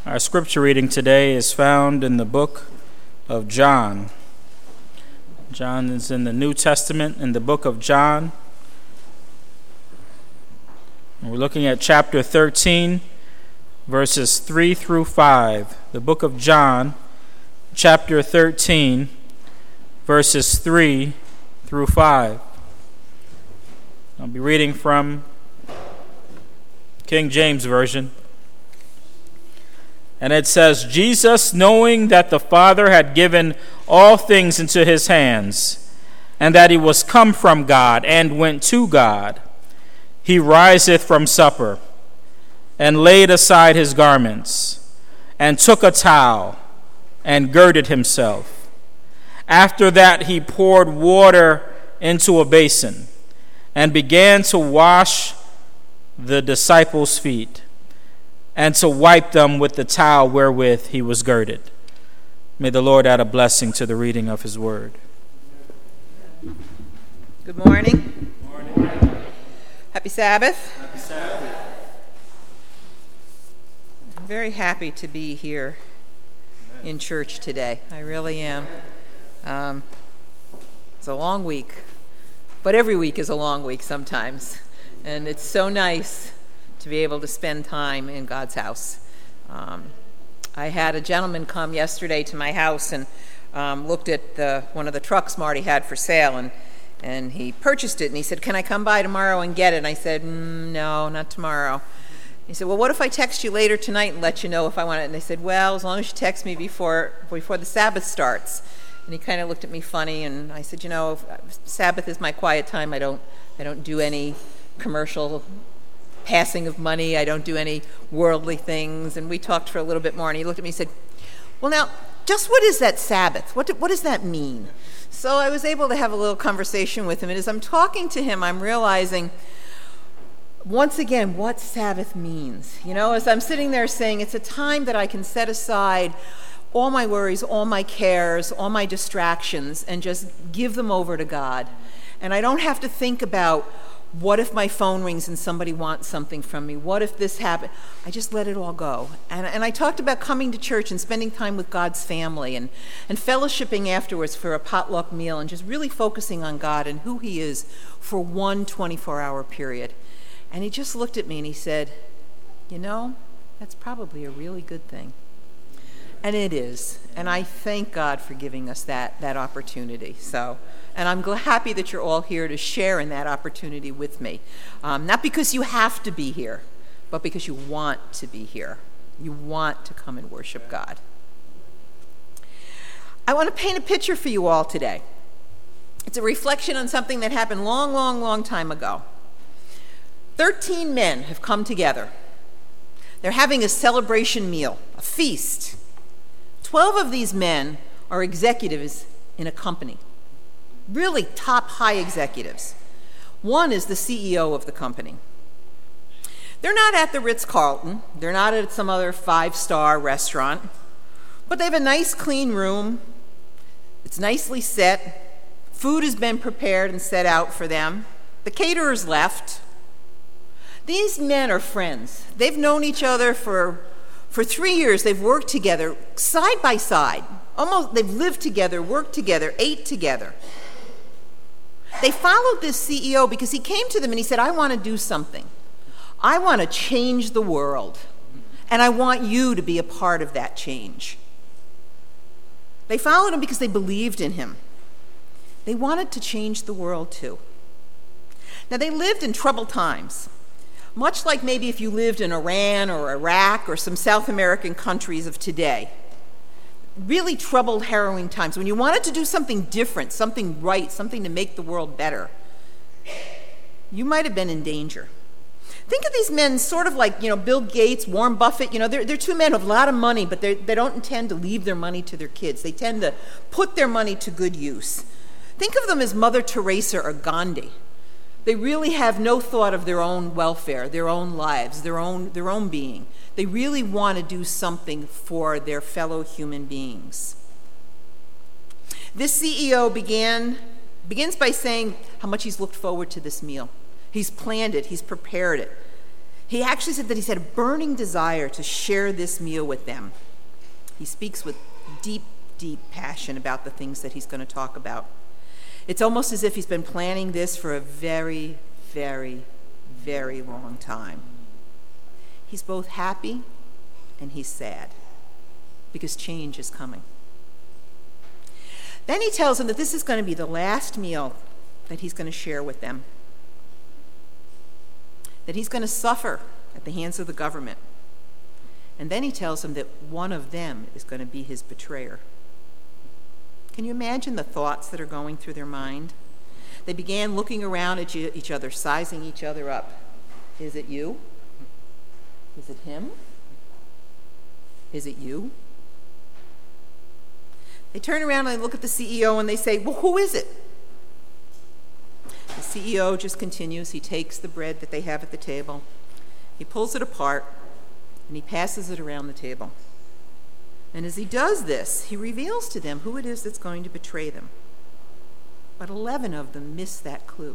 Our scripture reading today is found in the book of John. John is in the New Testament, in the book of John. And we're looking at chapter 13, verses 3 through 5. The book of John, chapter 13, verses 3 through 5. I'll be reading from King James Version. And it says, Jesus, knowing that the Father had given all things into his hands, and that he was come from God and went to God, he riseth from supper, and laid aside his garments, and took a towel, and girded himself. After that he poured water into a basin, and began to wash the disciples' feet, and to wipe them with the towel wherewith he was girded. May the Lord add a blessing to the reading of his word. Good morning. Good morning. Happy Sabbath. Happy Sabbath. I'm very happy to be here in church today. I really am. It's a long week, but every week is a long week sometimes. And it's so nice to be able to spend time in God's house. I had a gentleman come yesterday to my house and looked at one of the trucks Marty had for sale, and he purchased it, and he said, "Can I come by tomorrow and get it?" And I said, "No, not tomorrow." He said, "Well, what if I text you later tonight and let you know if I want it?" And I said, "Well, as long as you text me before the Sabbath starts." And he kind of looked at me funny, and I said, Sabbath is my quiet time. I don't do any commercial passing of money. I don't do any worldly things. And we talked for a little bit more, and he looked at me and said, "Well, now, just what is that Sabbath? What does that mean?" So I was able to have a little conversation with him, and as I'm talking to him, I'm realizing once again what Sabbath means. As I'm sitting there saying, it's a time that I can set aside all my worries, all my cares, all my distractions, and just give them over to God. And I don't have to think about, what if my phone rings and somebody wants something from me? What if this happened? I just let it all go. And I talked about coming to church and spending time with God's family and fellowshipping afterwards for a potluck meal and just really focusing on God and who he is for one 24-hour period. And he just looked at me and he said, that's probably a really good thing. And it is. And I thank God for giving us that opportunity. And I'm happy that you're all here to share in that opportunity with me. Not because you have to be here, but because you want to be here. You want to come and worship God. I want to paint a picture for you all today. It's a reflection on something that happened long, long, long time ago. 13 men have come together. They're having a celebration meal, a feast. 12 of these men are executives in a company. Really top high executives. One is the CEO of the company. They're not at the Ritz-Carlton. They're not at some other 5-star restaurant. But they have a nice clean room. It's nicely set. Food has been prepared and set out for them. The caterer's left. These men are friends. They've known each other for 3 years. They've worked together side by side. Almost, they've lived together, worked together, ate together. They followed this CEO because he came to them and he said, "I want to do something. I want to change the world, and I want you to be a part of that change." They followed him because they believed in him. They wanted to change the world too. Now, they lived in troubled times, much like maybe if you lived in Iran or Iraq or some South American countries of today. Really troubled, harrowing times when you wanted to do something different, something right, something to make the world better. You might have been in danger. Think of these men sort of like, Bill Gates, Warren Buffett. They're two men with a lot of money, but they don't intend to leave their money to their kids. They tend to put their money to good use. Think of them as Mother Teresa or Gandhi. They really have no thought of their own welfare, their own lives, their own being. They really want to do something for their fellow human beings. This CEO begins by saying how much he's looked forward to this meal. He's planned it. He's prepared it. He actually said that he's had a burning desire to share this meal with them. He speaks with deep, deep passion about the things that he's going to talk about. It's almost as if he's been planning this for a very, very, very long time. He's both happy and he's sad because change is coming. Then he tells them that this is going to be the last meal that he's going to share with them, that he's going to suffer at the hands of the government. And then he tells them that one of them is going to be his betrayer. Can you imagine the thoughts that are going through their mind? They began looking around at each other, sizing each other up. Is it you? Is it him? Is it you? They turn around and they look at the CEO and they say, well, who is it? The CEO just continues. He takes the bread that they have at the table. He pulls it apart and he passes it around the table. And as he does this, he reveals to them who it is that's going to betray them. But 11 of them miss that clue.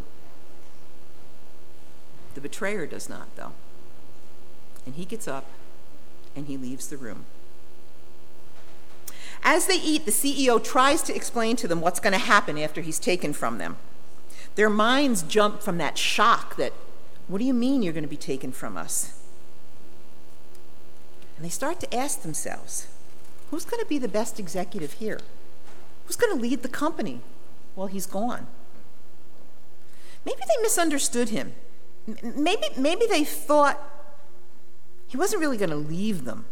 The betrayer does not, though. And he gets up and he leaves the room. As they eat, the CEO tries to explain to them what's going to happen after he's taken from them. Their minds jump from that shock that, what do you mean you're going to be taken from us? And they start to ask themselves, who's going to be the best executive here? Who's going to lead the company while he's gone? Maybe they misunderstood him. Maybe they thought he wasn't really going to leave them.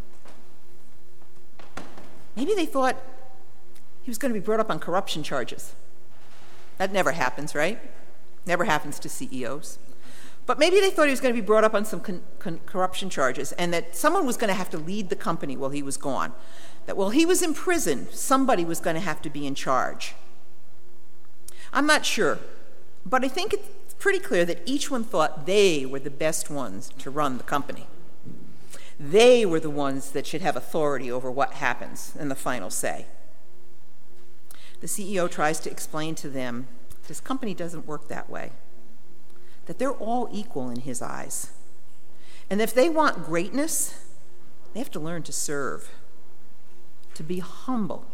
Maybe they thought he was going to be brought up on corruption charges. That never happens, right? Never happens to CEOs. But maybe they thought he was going to be brought up on some corruption charges and that someone was going to have to lead the company while he was gone. That while he was in prison, somebody was going to have to be in charge. I'm not sure, but I think it's pretty clear that each one thought they were the best ones to run the company. They were the ones that should have authority over what happens and the final say. The CEO tries to explain to them this company doesn't work that way, that they're all equal in his eyes. And if they want greatness, they have to learn to serve, to be humble,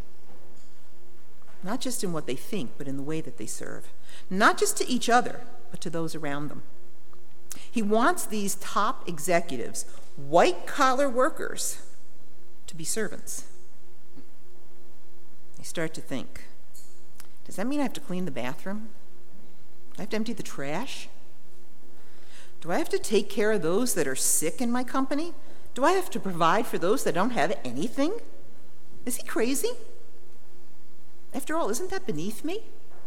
not just in what they think, but in the way that they serve, not just to each other, but to those around them. He wants these top executives, white-collar workers, to be servants. They start to think, does that mean I have to clean the bathroom? Do I have to empty the trash? Do I have to take care of those that are sick in my company? Do I have to provide for those that don't have anything? Is he crazy? After all, isn't that beneath me?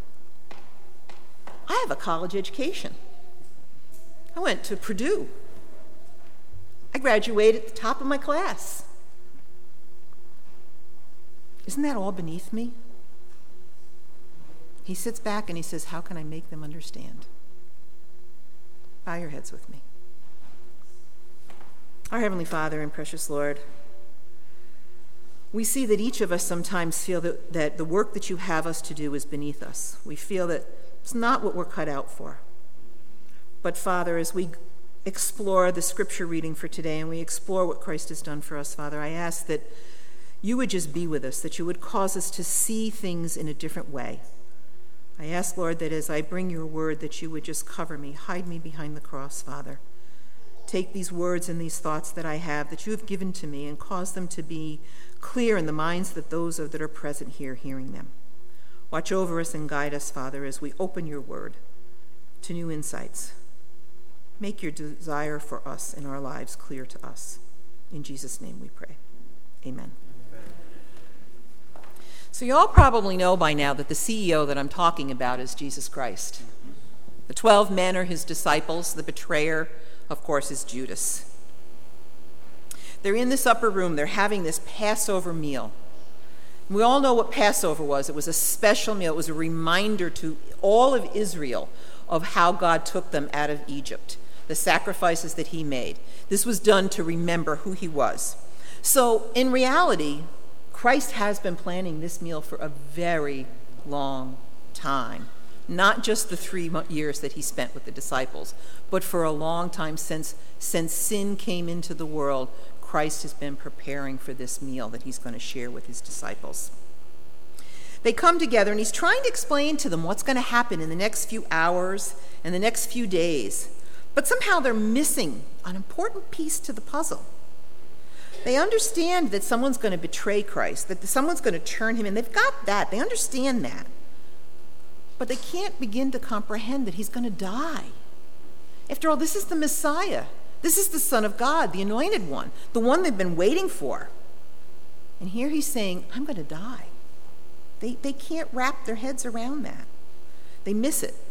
I have a college education. I went to Purdue. I graduated at the top of my class. Isn't that all beneath me? He sits back and he says, how can I make them understand? Bow your heads with me. Our Heavenly Father and precious Lord, we see that each of us sometimes feel that the work that you have us to do is beneath us. We feel that it's not what we're cut out for. But Father, as we explore the scripture reading for today and we explore what Christ has done for us, Father, I ask that you would just be with us, that you would cause us to see things in a different way. I ask, Lord, that as I bring your word, that you would just cover me, hide me behind the cross, Father. Take these words and these thoughts that I have, that you have given to me, and cause them to be clear in the minds of those that are present here hearing them. Watch over us and guide us, Father, as we open your word to new insights. Make your desire for us in our lives clear to us. In Jesus' name we pray. Amen. So you all probably know by now that the CEO that I'm talking about is Jesus Christ. The 12 men are his disciples. The betrayer, of course, is Judas. They're in this upper room. They're having this Passover meal. We all know what Passover was. It was a special meal. It was a reminder to all of Israel of how God took them out of Egypt, the sacrifices that he made. This was done to remember who he was. So in reality, Christ has been planning this meal for a very long time, Not just the 3 years that he spent with the disciples, but for a long time since sin came into the world, Christ has been preparing for this meal that he's going to share with his disciples. They come together, and he's trying to explain to them what's going to happen in the next few hours and the next few days. But somehow they're missing an important piece to the puzzle. They understand that someone's going to betray Christ, that someone's going to turn him in. They've got that. They understand that. But they can't begin to comprehend that he's going to die. After all, this is the Messiah. This is the Son of God, the Anointed One, the one they've been waiting for. And here he's saying, I'm going to die. They can't wrap their heads around that. They miss it.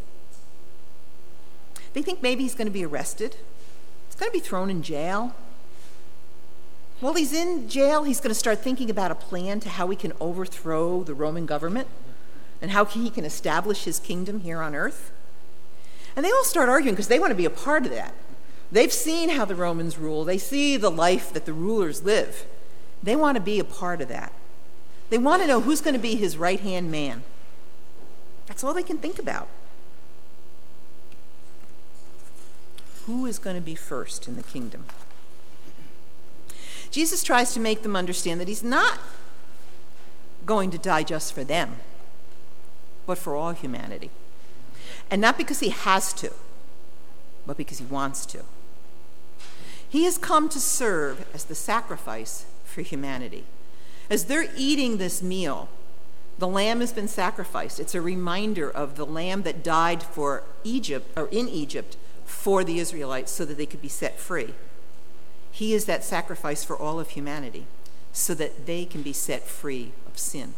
They think maybe he's going to be arrested. He's going to be thrown in jail. While he's in jail, he's going to start thinking about a plan to how he can overthrow the Roman government and how he can establish his kingdom here on earth. And they all start arguing because they want to be a part of that. They've seen how the Romans rule. They see the life that the rulers live. They want to be a part of that. They want to know who's going to be his right-hand man. That's all they can think about. Who is going to be first in the kingdom? Jesus tries to make them understand that he's not going to die just for them, but for all humanity. And not because he has to, but because he wants to. He has come to serve as the sacrifice for humanity. As they're eating this meal, the lamb has been sacrificed. It's a reminder of the lamb that died for Egypt, or in Egypt, for the Israelites so that they could be set free. He is that sacrifice for all of humanity so that they can be set free of sin.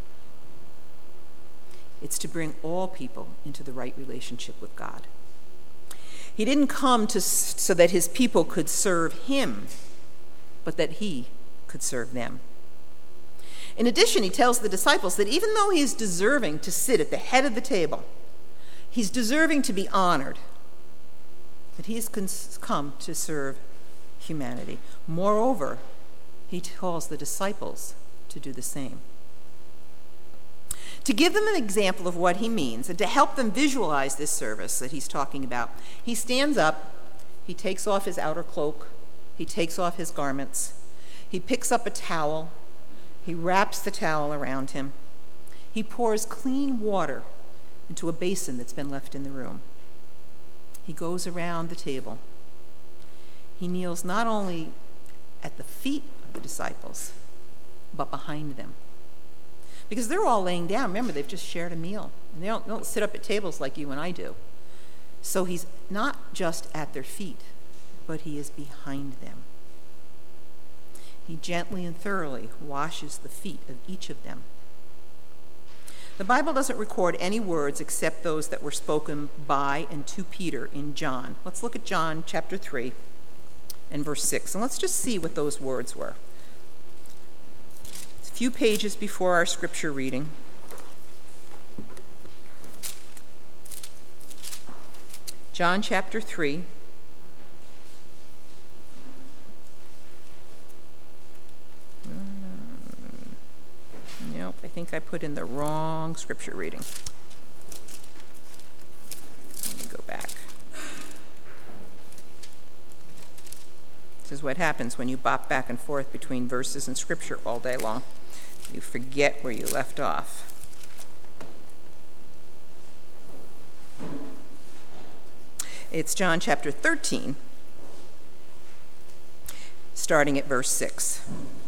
It's to bring all people into the right relationship with God. He didn't come so that his people could serve him, but that he could serve them. In addition, he tells the disciples that even though he is deserving to sit at the head of the table, he's deserving to be honored, that he has come to serve humanity. Moreover, he calls the disciples to do the same. To give them an example of what he means and to help them visualize this service that he's talking about, he stands up, he takes off his outer cloak, he takes off his garments, he picks up a towel, he wraps the towel around him, he pours clean water into a basin that's been left in the room. He goes around the table. He kneels not only at the feet of the disciples, but behind them. Because they're all laying down. Remember, they've just shared a meal. And they don't sit up at tables like you and I do. So he's not just at their feet, but he is behind them. He gently and thoroughly washes the feet of each of them. The Bible doesn't record any words except those that were spoken by and to Peter in John. Let's look at John chapter 3 and verse 6, and let's just see what those words were. It's a few pages before our scripture reading. John chapter 3. Nope, I think I put in the wrong scripture reading. Let me go back. This is what happens when you bop back and forth between verses and scripture all day long. You forget where you left off. It's John chapter 13, starting at verse 6.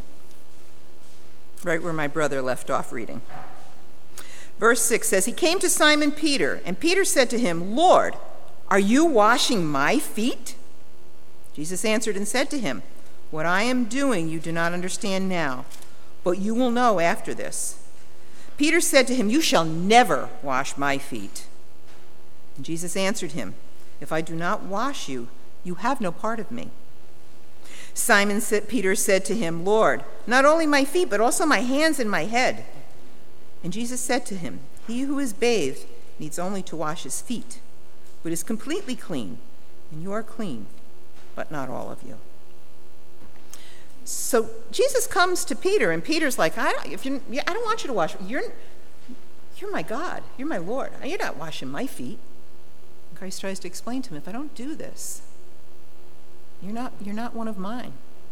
Right where my brother left off reading. Verse 6 says, "He came to Simon Peter, and Peter said to him, 'Lord, are you washing my feet?' Jesus answered and said to him, 'What I am doing you do not understand now, but you will know after this.' Peter said to him, 'You shall never wash my feet.' And Jesus answered him, 'If I do not wash you, you have no part of me.' Peter said to him, 'Lord, not only my feet, but also my hands and my head.' And Jesus said to him, 'He who is bathed needs only to wash his feet, but is completely clean, and you are clean, but not all of you.'" So Jesus comes to Peter, and Peter's like, I don't want you to wash. You're my God. You're my Lord. You're not washing my feet. And Christ tries to explain to him, if I don't do this, you're not one of mine.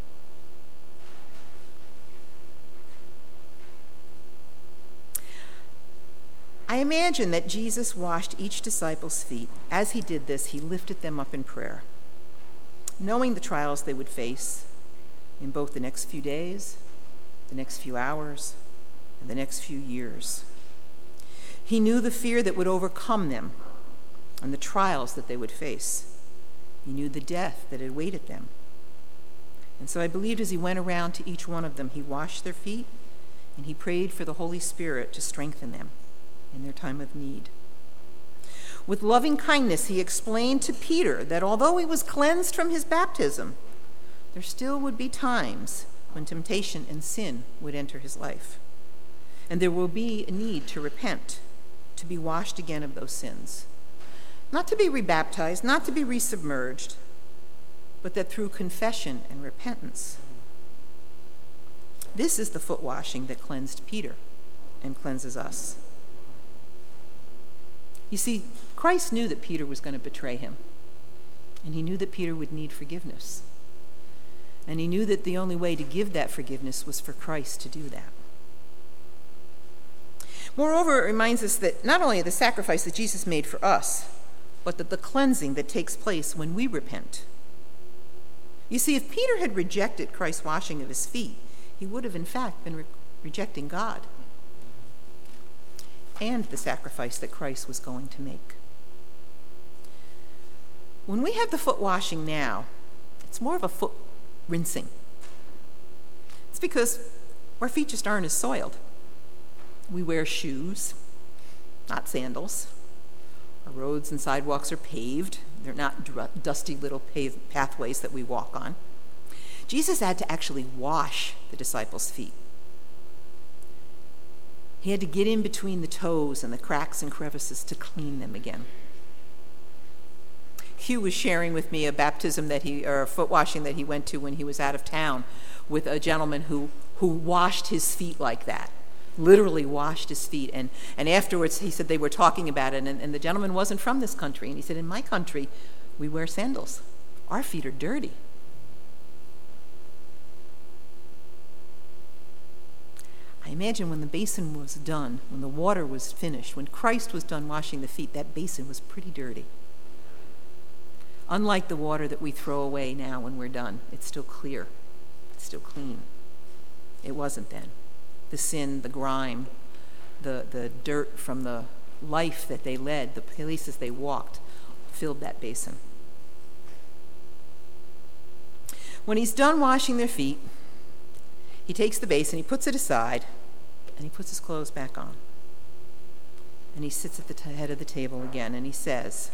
I imagine that Jesus washed each disciple's feet. As he did this, he lifted them up in prayer, knowing the trials they would face in both the next few days, the next few hours, and the next few years. He knew the fear that would overcome them and the trials that they would face. He knew the death that awaited them. And so I believed as he went around to each one of them, he washed their feet and he prayed for the Holy Spirit to strengthen them in their time of need. With loving kindness, he explained to Peter that although he was cleansed from his baptism, there still would be times when temptation and sin would enter his life. And there will be a need to repent, to be washed again of those sins. Not to be rebaptized, not to be resubmerged, but that through confession and repentance. This is the foot washing that cleansed Peter and cleanses us. You see, Christ knew that Peter was going to betray him, and he knew that Peter would need forgiveness. And he knew that the only way to give that forgiveness was for Christ to do that. Moreover, it reminds us that not only the sacrifice that Jesus made for us, but that the cleansing that takes place when we repent. You see, if Peter had rejected Christ's washing of his feet, he would have in fact been rejecting God and the sacrifice that Christ was going to make. When we have the foot washing now, it's more of a foot rinsing. It's because our feet just aren't as soiled. We wear shoes, not sandals. Our roads and sidewalks are paved. They're not dusty little paved pathways that we walk on. Jesus had to actually wash the disciples' feet. He had to get in between the toes and the cracks and crevices to clean them again. Hugh was sharing with me a baptism or a foot washing that he went to when he was out of town with a gentleman who washed his feet like that. Literally washed his feet. And afterwards, he said they were talking about it, and the gentleman wasn't from this country. And he said, in my country, we wear sandals. Our feet are dirty. I imagine when the basin was done, when the water was finished, when Christ was done washing the feet, that basin was pretty dirty. Unlike the water that we throw away now when we're done, it's still clear. It's still clean. It wasn't then. The sin, the grime, the dirt from the life that they led, the places they walked, filled that basin. When he's done washing their feet, he takes the basin, he puts it aside, and he puts his clothes back on. And he sits at the head of the table again, and he says,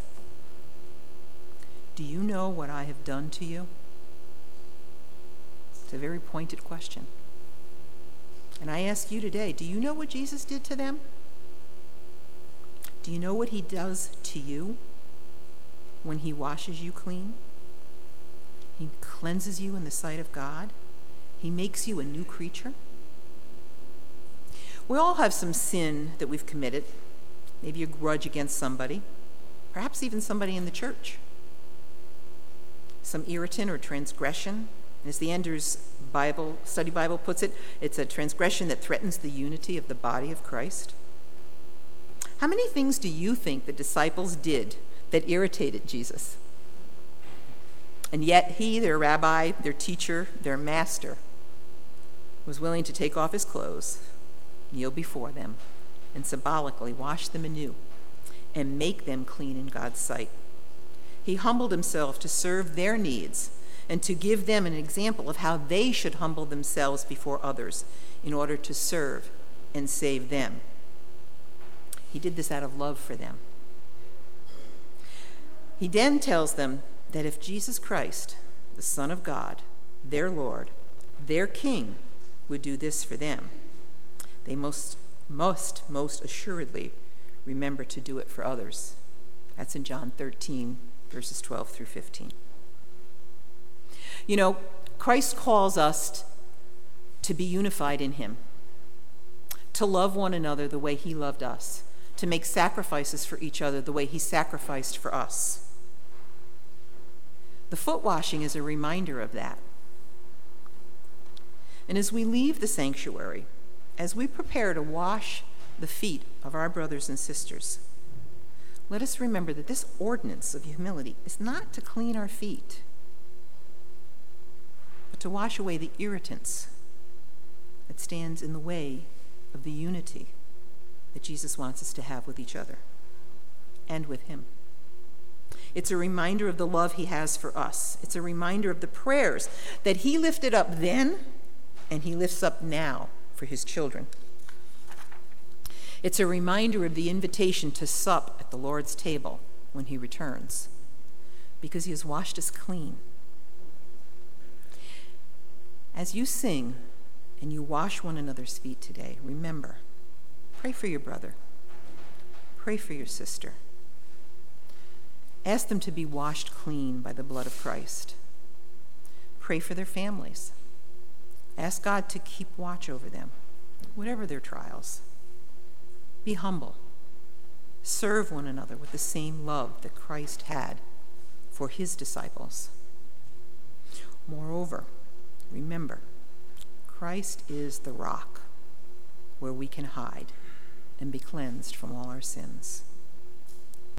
"Do you know what I have done to you?" It's a very pointed question. And I ask you today, do you know what Jesus did to them? Do you know what he does to you when he washes you clean? He cleanses you in the sight of God. He makes you a new creature. We all have some sin that we've committed, maybe a grudge against somebody, perhaps even somebody in the church. Some irritant or transgression. As the Enders Study Bible puts it, it's a transgression that threatens the unity of the body of Christ. How many things do you think the disciples did that irritated Jesus? And yet he, their rabbi, their teacher, their master, was willing to take off his clothes, kneel before them, and symbolically wash them anew and make them clean in God's sight. He humbled himself to serve their needs and to give them an example of how they should humble themselves before others in order to serve and save them. He did this out of love for them. He then tells them that if Jesus Christ, the Son of God, their Lord, their King, would do this for them, they must assuredly remember to do it for others. That's in John 13, verses 12 through 15. You know, Christ calls us to be unified in him, to love one another the way he loved us, to make sacrifices for each other the way he sacrificed for us. The foot washing is a reminder of that. And as we leave the sanctuary, as we prepare to wash the feet of our brothers and sisters, let us remember that this ordinance of humility is not to clean our feet, but to wash away the irritants that stands in the way of the unity that Jesus wants us to have with each other and with him. It's a reminder of the love he has for us. It's a reminder of the prayers that he lifted up then and he lifts up now for his children. It's a reminder of the invitation to sup at the Lord's table when he returns, because he has washed us clean. As you sing and you wash one another's feet today, remember, pray for your brother. Pray for your sister. Ask them to be washed clean by the blood of Christ. Pray for their families. Ask God to keep watch over them, whatever their trials. Be humble. Serve one another with the same love that Christ had for his disciples. Moreover, remember, Christ is the rock where we can hide and be cleansed from all our sins.